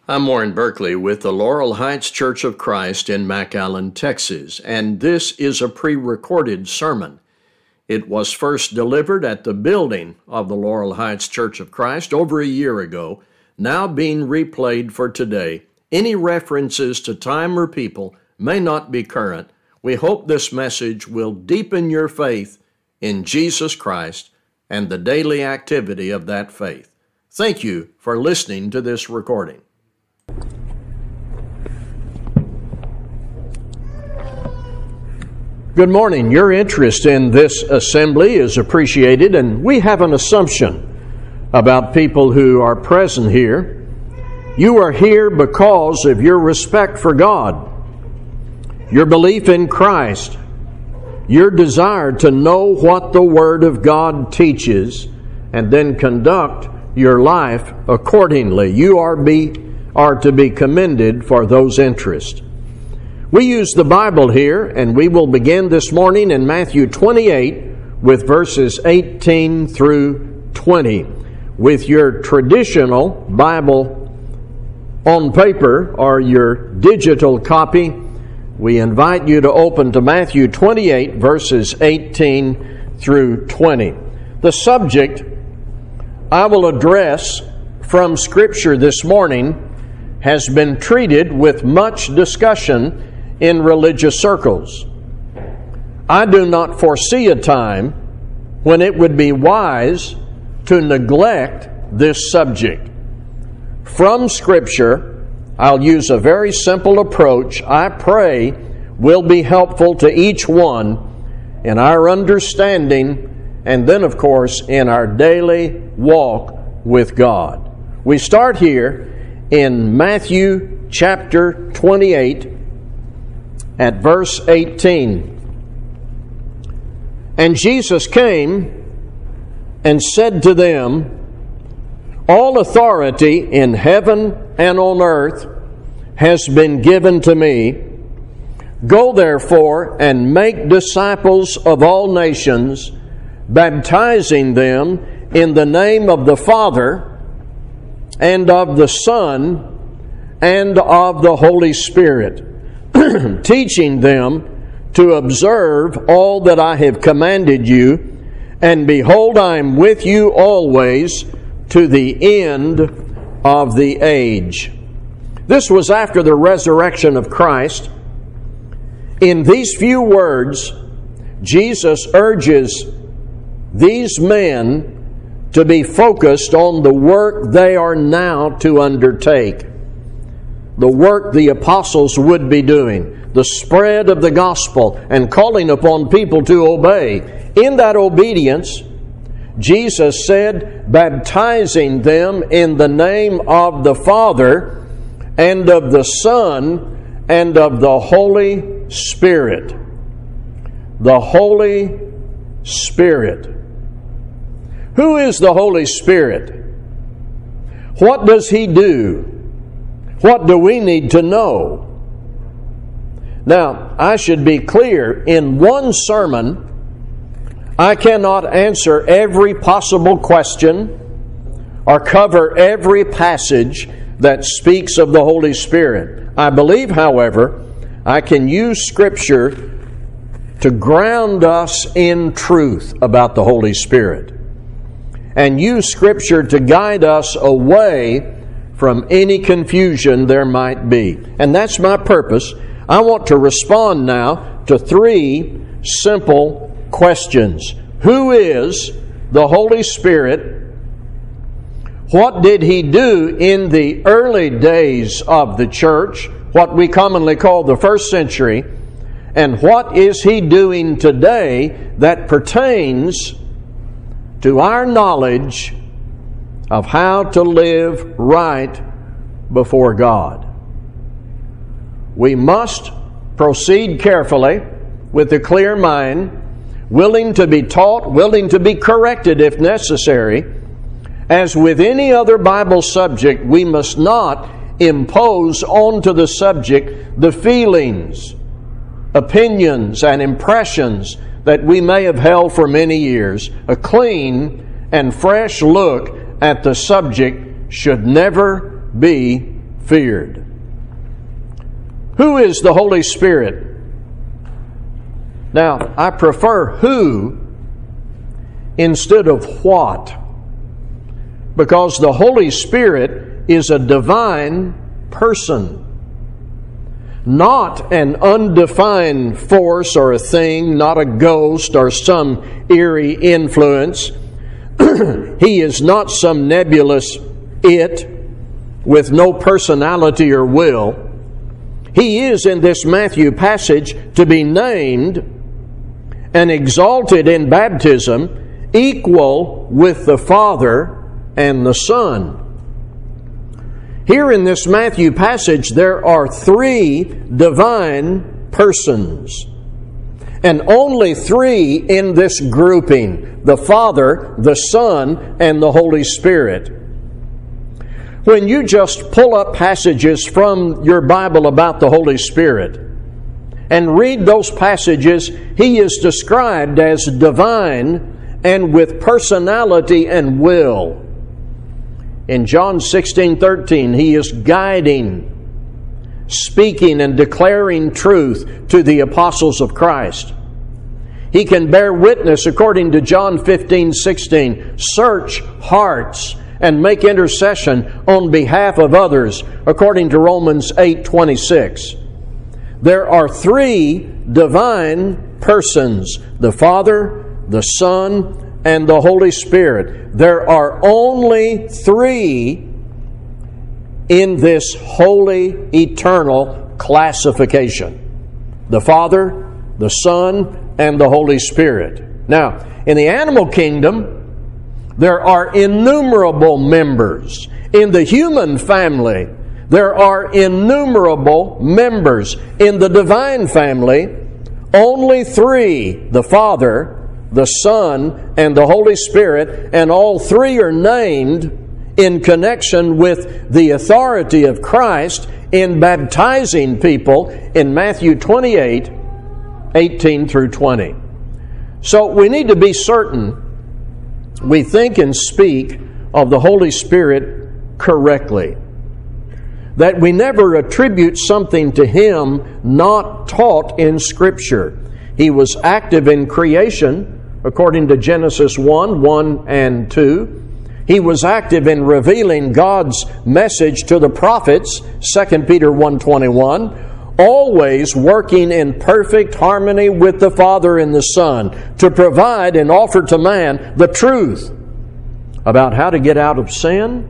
I'm Warren Berkeley with the Laurel Heights Church of Christ in McAllen, Texas, and this is a pre-recorded sermon. It was first delivered at the building of the Laurel Heights Church of Christ over a year ago, now being replayed for today. Any references to time or people may not be current. We hope this message will deepen your faith in Jesus Christ and the daily activity of that faith. Thank you for listening to this recording. Good morning. Your interest in this assembly is appreciated, and we have an assumption about people who are present here. You are here because of your respect for God, your belief in Christ, your desire to know what the Word of God teaches, and then conduct your life accordingly. You are to be commended for those interests. We use the Bible here, and we will begin this morning in Matthew 28 with verses 18 through 20. With your traditional Bible on paper or your digital copy, we invite you to open to Matthew 28 verses 18 through 20. The subject I will address from Scripture this morning has been treated with much discussion in religious circles. I do not foresee a time when it would be wise to neglect this subject. From Scripture, I'll use a very simple approach I pray will be helpful to each one in our understanding and then, of course, in our daily walk with God. We start here in Matthew chapter 28 at verse 18. And Jesus came and said to them, All authority in heaven and on earth has been given to me. Go therefore and make disciples of all nations, baptizing them in the name of the Father and of the Son and of the Holy Spirit, teaching them to observe all that I have commanded you, and behold, I am with you always to the end of the age. This was after the resurrection of Christ. In these few words, Jesus urges these men to be focused on the work they are now to undertake. The work the apostles would be doing, the spread of the gospel and calling upon people to obey. In that obedience, Jesus said, baptizing them in the name of the Father and of the Son and of the Holy Spirit. The Holy Spirit. Who is the Holy Spirit? What does He do? What do we need to know? Now, I should be clear, in one sermon, I cannot answer every possible question or cover every passage that speaks of the Holy Spirit. I believe, however, I can use Scripture to ground us in truth about the Holy Spirit and use Scripture to guide us away from any confusion there might be. And that's my purpose. I want to respond now to three simple questions. Who is the Holy Spirit? What did He do in the early days of the church, what we commonly call the first century? And what is He doing today that pertains to our knowledge of how to live right before God? We must proceed carefully with a clear mind, willing to be taught, willing to be corrected if necessary. As with any other Bible subject, we must not impose onto the subject the feelings, opinions, and impressions that we may have held for many years. A clean and fresh look at the subject should never be feared. Who is the Holy Spirit? Now, I prefer who instead of what, because the Holy Spirit is a divine person, not an undefined force or a thing, not a ghost or some eerie influence. He is not some nebulous it with no personality or will. He is, in this Matthew passage, to be named and exalted in baptism, equal with the Father and the Son. Here in this Matthew passage, there are three divine persons, and only three in this grouping: the Father, the Son, and the Holy Spirit. When you just pull up passages from your Bible about the Holy Spirit and read those passages, He is described as divine and with personality and will. In John 16:13, He is guiding, speaking and declaring truth to the apostles of Christ. He can bear witness, according to John 15:16, search hearts and make intercession on behalf of others, according to Romans 8:26. There are three divine persons: the Father, the Son, and the Holy Spirit. There are only three in this holy, eternal classification: the Father, the Son, and the Holy Spirit. Now, in the animal kingdom, there are innumerable members. In the human family, there are innumerable members. In the divine family, only three: the Father, the Son, and the Holy Spirit, and all three are named in connection with the authority of Christ in baptizing people in Matthew 28:18 through 20. So we need to be certain we think and speak of the Holy Spirit correctly, that we never attribute something to Him not taught in Scripture. He was active in creation, according to Genesis 1 and 2. He was active in revealing God's message to the prophets, 2 Peter 1:21, always working in perfect harmony with the Father and the Son to provide and offer to man the truth about how to get out of sin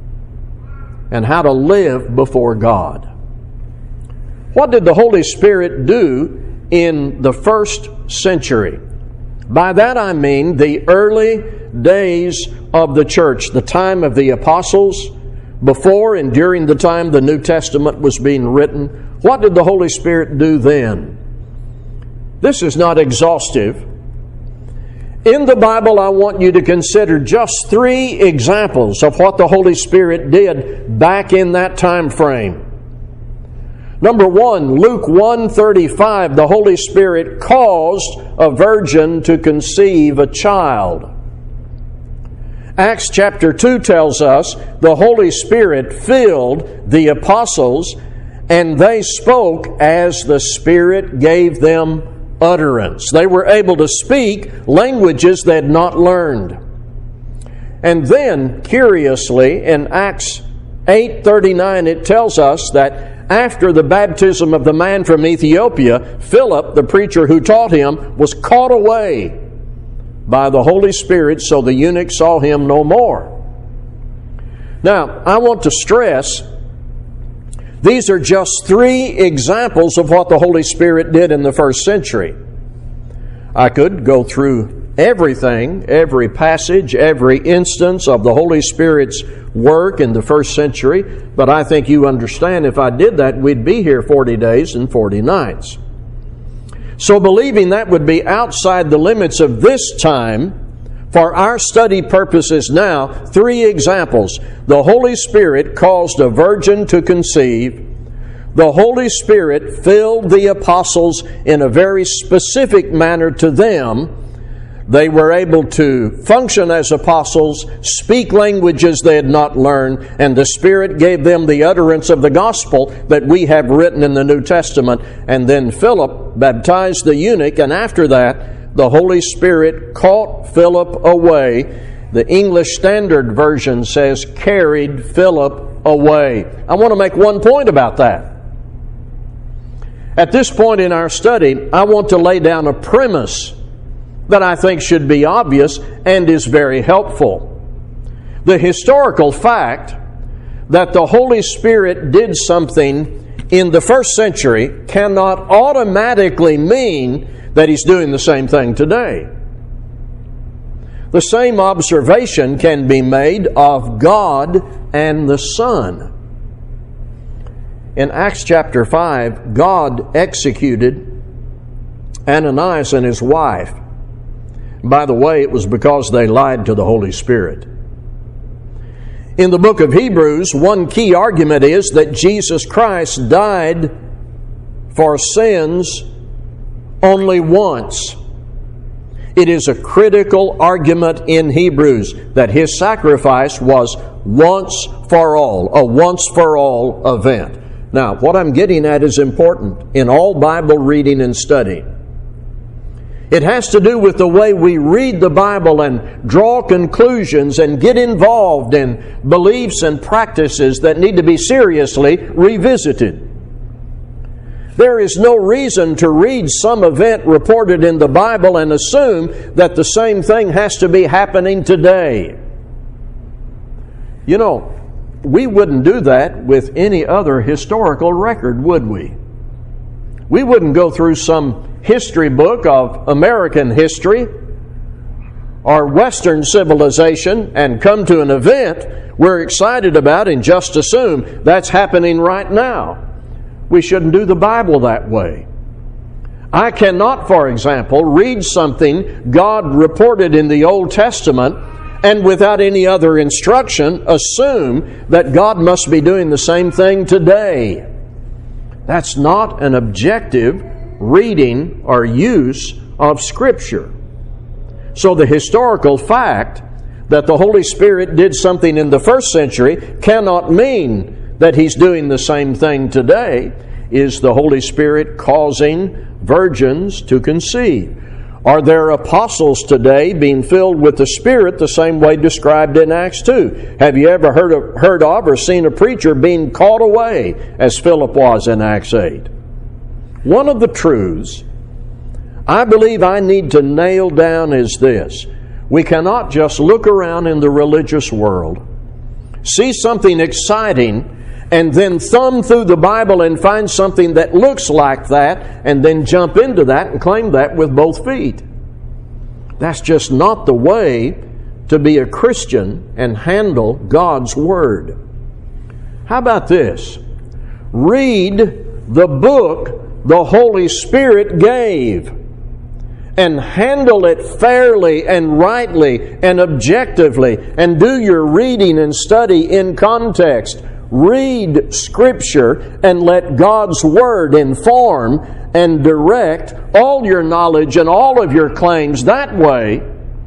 and how to live before God. What did the Holy Spirit do in the first century? By that I mean the early days of the church, the time of the apostles, before and during the time the New Testament was being written. What did the Holy Spirit do then? This is not exhaustive. In the Bible, I want you to consider just three examples of what the Holy Spirit did back in that time frame. Number one, Luke 1:35, the Holy Spirit caused a virgin to conceive a child. Acts chapter 2 tells us the Holy Spirit filled the apostles, and they spoke as the Spirit gave them utterance. They were able to speak languages they had not learned. And then, curiously, in Acts 8:39, it tells us that after the baptism of the man from Ethiopia, Philip, the preacher who taught him, was caught away by the Holy Spirit, so the eunuch saw him no more. Now, I want to stress, these are just three examples of what the Holy Spirit did in the first century. I could go through everything, every passage, every instance of the Holy Spirit's work in the first century, but I think you understand if I did that, we'd be here 40 days and 40 nights. So believing that would be outside the limits of this time, for our study purposes now, three examples. The Holy Spirit caused a virgin to conceive. The Holy Spirit filled the apostles in a very specific manner to them. They were able to function as apostles, speak languages they had not learned, and the Spirit gave them the utterance of the gospel that we have written in the New Testament. And then Philip baptized the eunuch, and after that, the Holy Spirit caught Philip away. The English Standard Version says, carried Philip away. I want to make one point about that. At this point in our study, I want to lay down a premise that I think should be obvious and is very helpful. The historical fact that the Holy Spirit did something in the first century cannot automatically mean that He's doing the same thing today. The same observation can be made of God and the Son. In Acts chapter 5, God executed Ananias and his wife. By the way, it was because they lied to the Holy Spirit. In the book of Hebrews, one key argument is that Jesus Christ died for sins only once. It is a critical argument in Hebrews that His sacrifice was once for all, a once for all event. Now, what I'm getting at is important in all Bible reading and study. It has to do with the way we read the Bible and draw conclusions and get involved in beliefs and practices that need to be seriously revisited. There is no reason to read some event reported in the Bible and assume that the same thing has to be happening today. You know, we wouldn't do that with any other historical record, would we? We wouldn't go through some history book of American history or Western civilization and come to an event we're excited about and just assume that's happening right now. We shouldn't do the Bible that way. I cannot, for example, read something God reported in the Old Testament and without any other instruction assume that God must be doing the same thing today. That's not an objective reading or use of Scripture. So the historical fact that the Holy Spirit did something in the first century cannot mean that He's doing the same thing today. Is the Holy Spirit causing virgins to conceive? Are there apostles today being filled with the Spirit the same way described in Acts 2? Have you ever heard of or seen a preacher being caught away as Philip was in Acts 8? One of the truths I believe I need to nail down is this. We cannot just look around in the religious world, see something exciting, and then thumb through the Bible and find something that looks like that, and then jump into that and claim that with both feet. That's just not the way to be a Christian and handle God's Word. How about this? Read the book the Holy Spirit gave and handle it fairly and rightly and objectively, and do your reading and study in context. Read Scripture and let God's Word inform and direct all your knowledge and all of your claims. That way,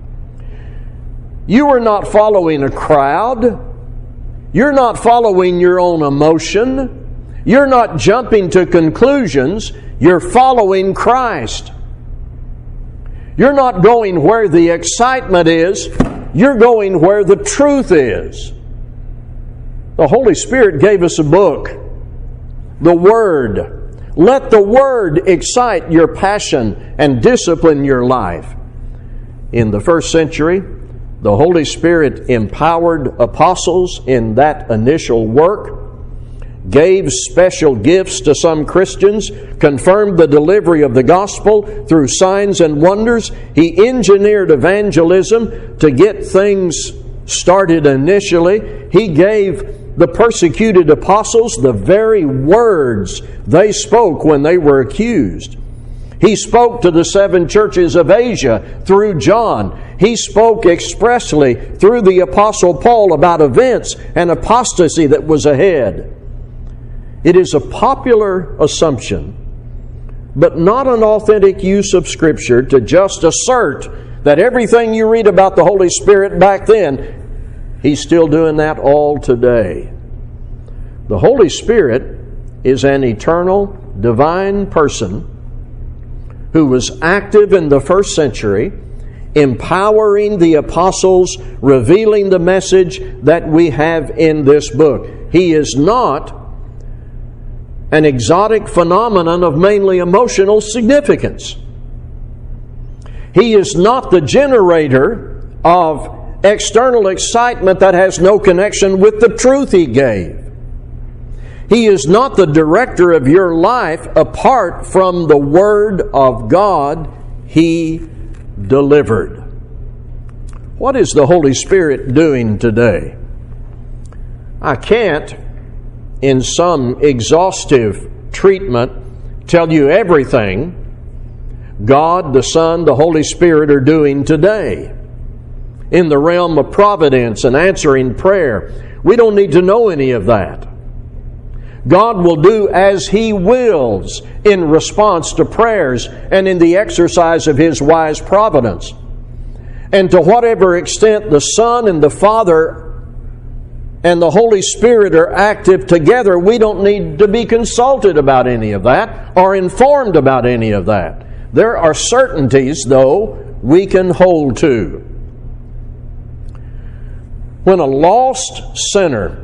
you are not following a crowd. You're not following your own emotion. You're not jumping to conclusions. You're following Christ. You're not going where the excitement is. You're going where the truth is. The Holy Spirit gave us a book, the Word. Let the Word excite your passion and discipline your life. In the first century, the Holy Spirit empowered apostles in that initial work, gave special gifts to some Christians, confirmed the delivery of the gospel through signs and wonders. He engineered evangelism to get things started initially. He gave the persecuted apostles the very words they spoke when they were accused. He spoke to the 7 churches of Asia through John. He spoke expressly through the Apostle Paul about events and apostasy that was ahead. It is a popular assumption, but not an authentic use of Scripture, to just assert that everything you read about the Holy Spirit back then, He's still doing that all today. The Holy Spirit is an eternal, divine person who was active in the first century, empowering the apostles, revealing the message that we have in this book. He is not an exotic phenomenon of mainly emotional significance. He is not the generator of external excitement that has no connection with the truth He gave. He is not the director of your life apart from the Word of God He delivered. What is the Holy Spirit doing today? I can't, in some exhaustive treatment, tell you everything God, the Son, the Holy Spirit are doing today in the realm of providence and answering prayer. We don't need to know any of that. God will do as He wills in response to prayers and in the exercise of His wise providence. And to whatever extent the Son and the Father and the Holy Spirit are active together, we don't need to be consulted about any of that or informed about any of that. There are certainties, though, we can hold to. When a lost sinner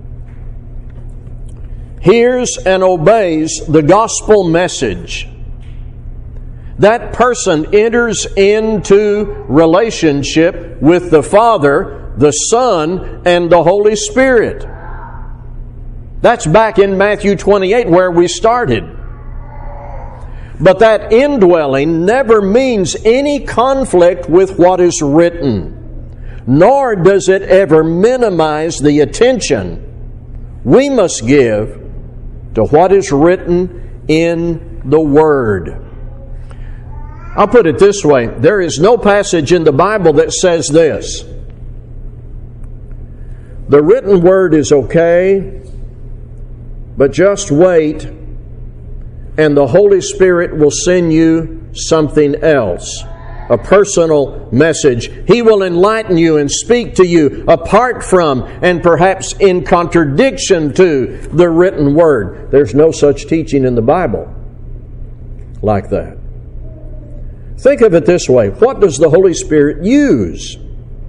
hears and obeys the gospel message, that person enters into relationship with the Father, the Son, and the Holy Spirit. That's back in Matthew 28 where we started. But that indwelling never means any conflict with what is written, nor does it ever minimize the attention we must give to what is written in the Word. I'll put it this way. There is no passage in the Bible that says this: the written Word is okay, but just wait, and the Holy Spirit will send you something else, a personal message. He will enlighten you and speak to you apart from and perhaps in contradiction to the written Word. There's no such teaching in the Bible like that. Think of it this way. What does the Holy Spirit use?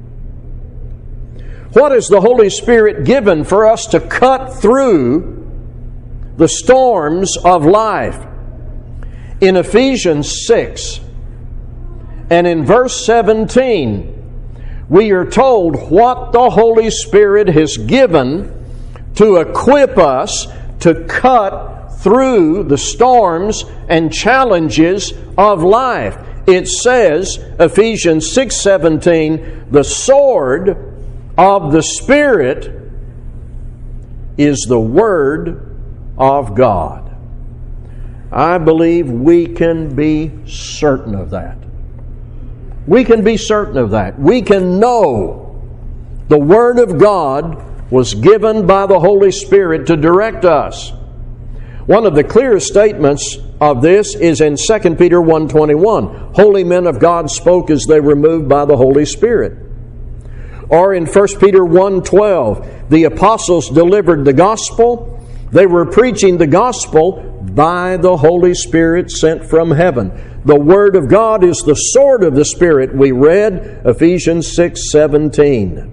What is the Holy Spirit given for us to cut through the storms of life? In Ephesians 6 and in verse 17, we are told what the Holy Spirit has given to equip us to cut through the storms and challenges of life. It says, Ephesians 6:17, the sword of the Spirit is the Word of God. I believe we can be certain of that. We can be certain of that. We can know the Word of God was given by the Holy Spirit to direct us. One of the clearest statements of this is in 2 Peter 1:21. Holy men of God spoke as they were moved by the Holy Spirit. Or in 1 Peter 1:12, the apostles delivered the gospel. They were preaching the gospel by the Holy Spirit sent from heaven. The Word of God is the sword of the Spirit. We read Ephesians 6:17.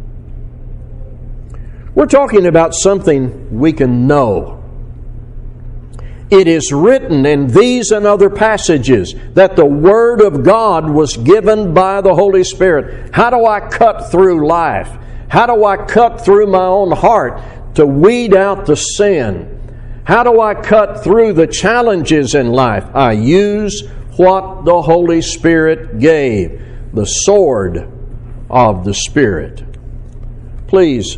We're talking about something we can know. It is written in these and other passages that the Word of God was given by the Holy Spirit. How do I cut through life? How do I cut through my own heart to weed out the sin? How do I cut through the challenges in life? I use what the Holy Spirit gave, the sword of the Spirit. Please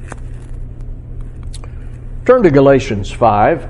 turn to Galatians 5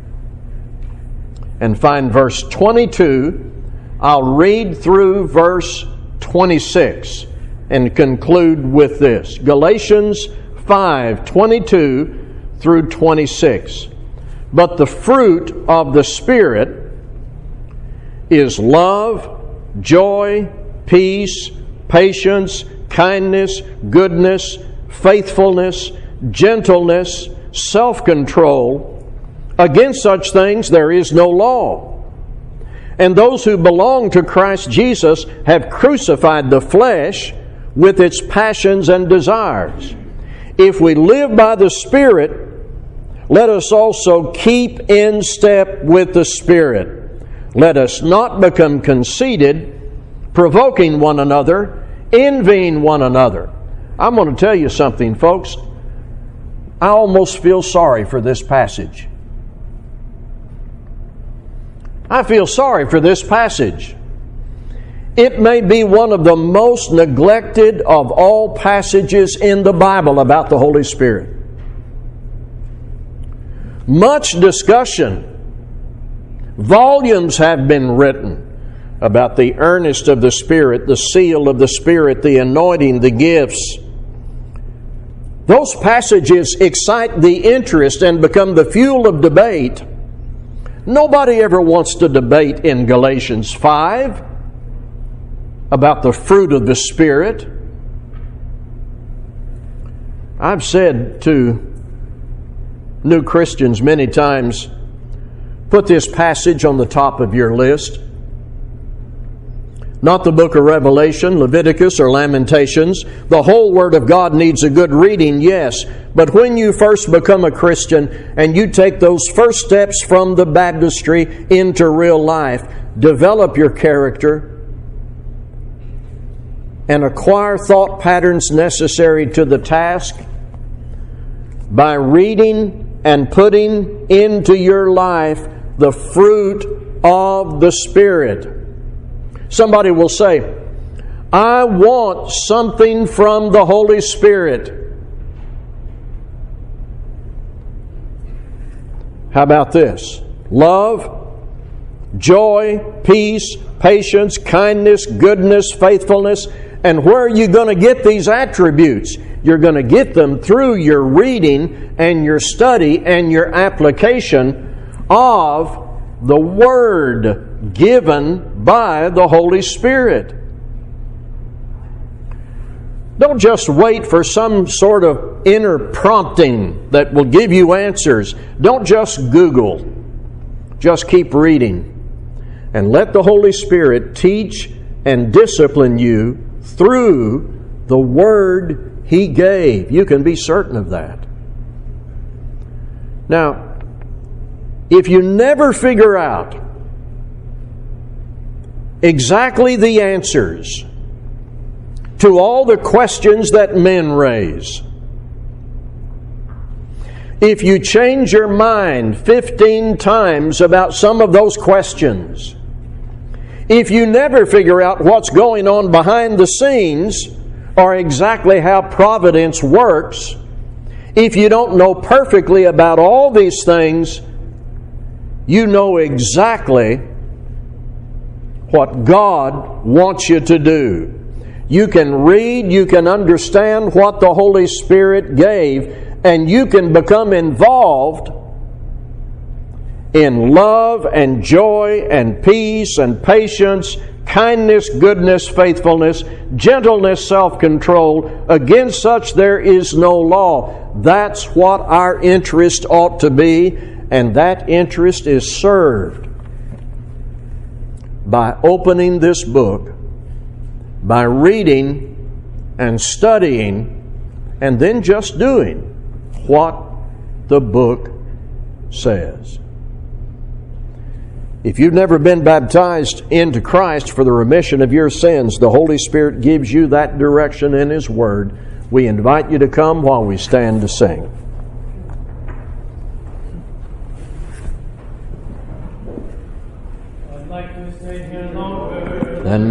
and find verse 22. I'll read through verse 26 and conclude with this. Galatians 5:22 through 26. But the fruit of the Spirit is love, joy, peace, patience, kindness, goodness, faithfulness, gentleness, self-control. Against such things there is no law. And those who belong to Christ Jesus have crucified the flesh with its passions and desires. If we live by the Spirit, let us also keep in step with the Spirit. Let us not become conceited, provoking one another, envying one another. I'm going to tell you something, folks. I almost feel sorry for this passage. I feel sorry for this passage. It may be one of the most neglected of all passages in the Bible about the Holy Spirit. Much discussion. Volumes have been written about the earnest of the Spirit, the seal of the Spirit, the anointing, the gifts. Those passages excite the interest and become the fuel of debate. Nobody ever wants to debate in Galatians 5 about the fruit of the Spirit. I've said to new Christians many times, put this passage on the top of your list. Not the book of Revelation, Leviticus, or Lamentations. The whole Word of God needs a good reading, yes. But when you first become a Christian and you take those first steps from the baptistry into real life, develop your character and acquire thought patterns necessary to the task by reading and putting into your life the fruit of the Spirit. Somebody will say, I want something from the Holy Spirit. How about this? Love, joy, peace, patience, kindness, goodness, faithfulness. And where are you going to get these attributes? You're going to get them through your reading and your study and your application of the Word given by the Holy Spirit. Don't just wait for some sort of inner prompting that will give you answers. Don't just Google. Just keep reading. And let the Holy Spirit teach and discipline you through the Word He gave. You can be certain of that. Now, if you never figure out exactly the answers to all the questions that men raise, if you change your mind 15 times about some of those questions, if you never figure out what's going on behind the scenes or exactly how providence works, if you don't know perfectly about all these things, you know exactly what God wants you to do. You can read, you can understand what the Holy Spirit gave, and you can become involved in love and joy and peace and patience, kindness, goodness, faithfulness, gentleness, self-control. Against such there is no law. That's what our interest ought to be, and that interest is served by opening this book, by reading and studying, and then just doing what the book says. If you've never been baptized into Christ for the remission of your sins, the Holy Spirit gives you that direction in His Word. We invite you to come while we stand to sing. I'd like to stay here longer. Then